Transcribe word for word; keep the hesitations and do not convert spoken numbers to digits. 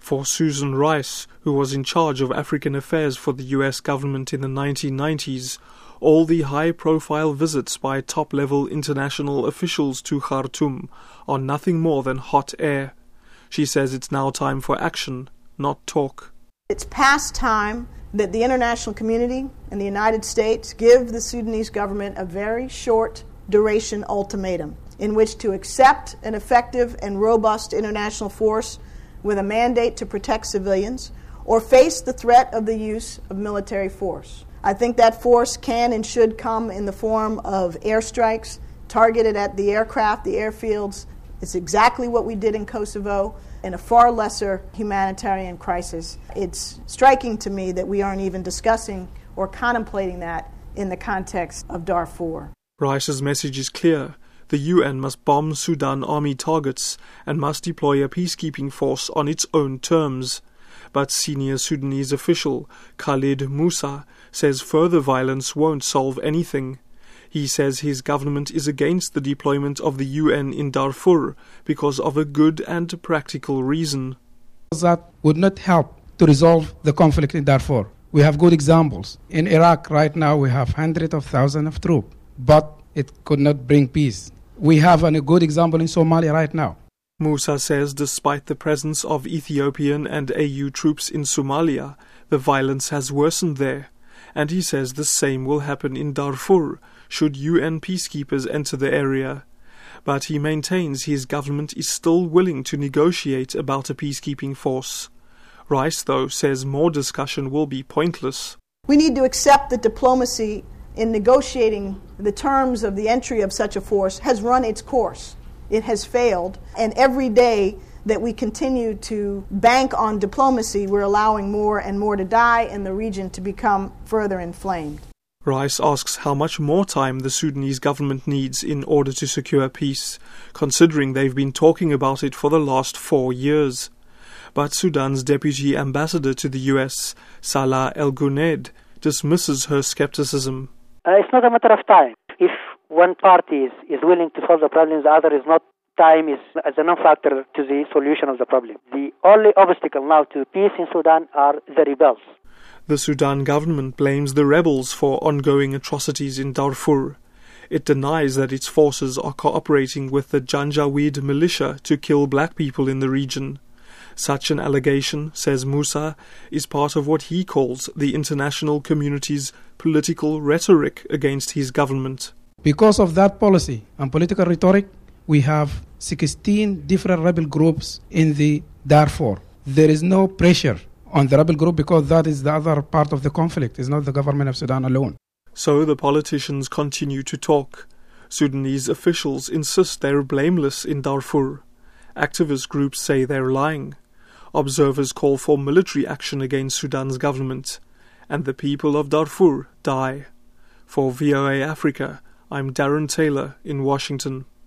For Susan Rice, who was in charge of African affairs for the U S government in the nineteen nineties, all the high-profile visits by top-level international officials to Khartoum are nothing more than hot air. She says it's now time for action, not talk. It's past time that the international community and the United States give the Sudanese government a very short duration ultimatum in which to accept an effective and robust international force with a mandate to protect civilians or face the threat of the use of military force. I think that force can and should come in the form of airstrikes targeted at the aircraft, the airfields. It's exactly what we did in Kosovo in a far lesser humanitarian crisis. It's striking to me that we aren't even discussing or contemplating that in the context of Darfur. Rice's message is clear. The U N must bomb Sudan army targets and must deploy a peacekeeping force on its own terms. But senior Sudanese official Khalid Musa says further violence won't solve anything. He says his government is against the deployment of the U N in Darfur because of a good and practical reason. That would not help to resolve the conflict in Darfur. We have good examples. In Iraq right now we have hundreds of thousands of troops, but it could not bring peace. We have a good example in Somalia right now. Musa says despite the presence of Ethiopian and A U troops in Somalia, the violence has worsened there. And he says the same will happen in Darfur should U N peacekeepers enter the area. But he maintains his government is still willing to negotiate about a peacekeeping force. Rice, though, says more discussion will be pointless. We need to accept that diplomacy in negotiating the terms of the entry of such a force has run its course. It has failed, and every day that we continue to bank on diplomacy, we're allowing more and more to die and the region to become further inflamed. Rice asks how much more time the Sudanese government needs in order to secure peace, considering they've been talking about it for the last four years. But Sudan's deputy ambassador to the U S, Salah El Guned, dismisses her skepticism. Uh, it's not a matter of time. If one party is, is willing to solve the problem, the other is not, time is as a non-factor to the solution of the problem. The only obstacle now to peace in Sudan are the rebels. The Sudan government blames the rebels for ongoing atrocities in Darfur. It denies that its forces are cooperating with the Janjaweed militia to kill black people in the region. Such an allegation, says Musa, is part of what he calls the international community's political rhetoric against his government. Because of that policy and political rhetoric, we have sixteen different rebel groups in the Darfur. There is no pressure on the rebel group because that is the other part of the conflict. It's not the government of Sudan alone. So the politicians continue to talk. Sudanese officials insist they're blameless in Darfur. Activist groups say they're lying. Observers call for military action against Sudan's government. And the people of Darfur die. For V O A Africa, I'm Darren Taylor in Washington.